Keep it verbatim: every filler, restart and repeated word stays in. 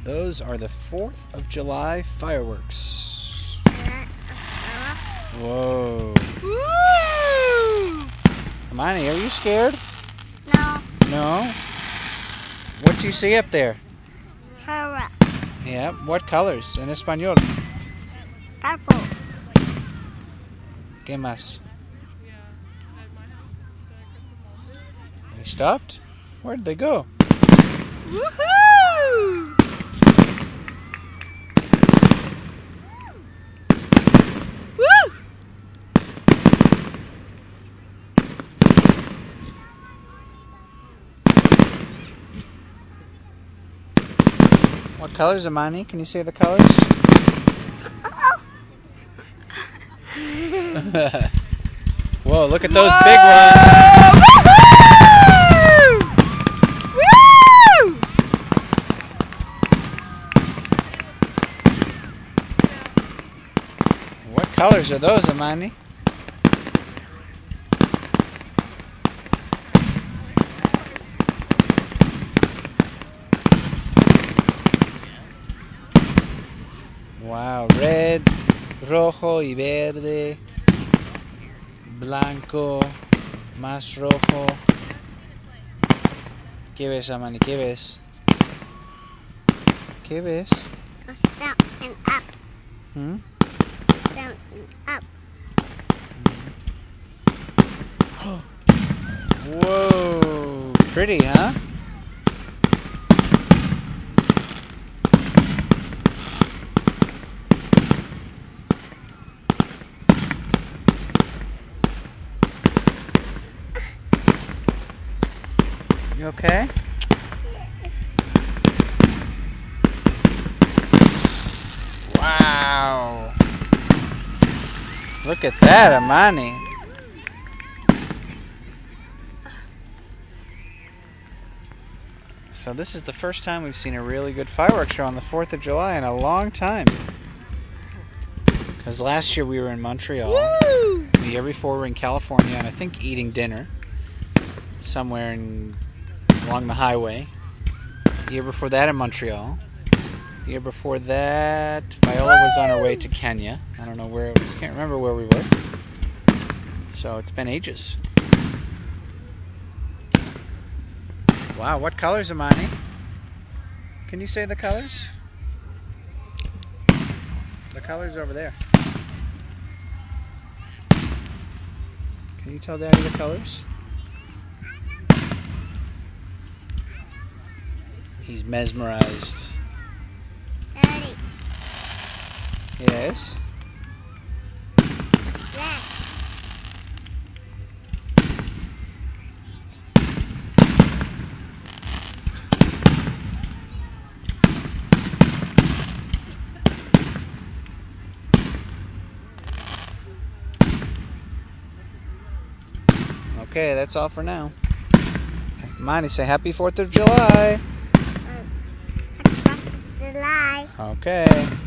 Those are the fourth of July fireworks. Whoa. Woo! Hermione, are you scared? No. No? What do you see up there? Firework. Yeah, what colors? En español. Purple. ¿Qué más? They stopped? Where did they go? Woohoo! Woo! What colors, Amani? Can you say the colors? Whoa, look at those Whoa! big ones. Woo! Woo! What colors are those, Amani? Wow, red, rojo y verde, blanco, más rojo. ¿Qué ves, Amani? ¿Qué ves? ¿Qué ves? Goes down and up, Hmm? down and up. Whoa, pretty, huh? You okay? Wow. Look at that, Amani. So this is the first time we've seen a really good fireworks show on the fourth of July in a long time. Because last year we were in Montreal. Woo! The year before we were in California, and I think eating dinner somewhere in along the highway. The year before that in Montreal. The year before that, Viola was on her way to Kenya. I don't know where, I can't remember where we were. So it's been ages. Wow, what colors, Amani? Can you say the colors? The colors over there. Can you tell Daddy the colors? He's mesmerized. Daddy. Yes? Black. Okay, that's all for now. Monty, say happy fourth of July. Happy Fourth of July. Okay.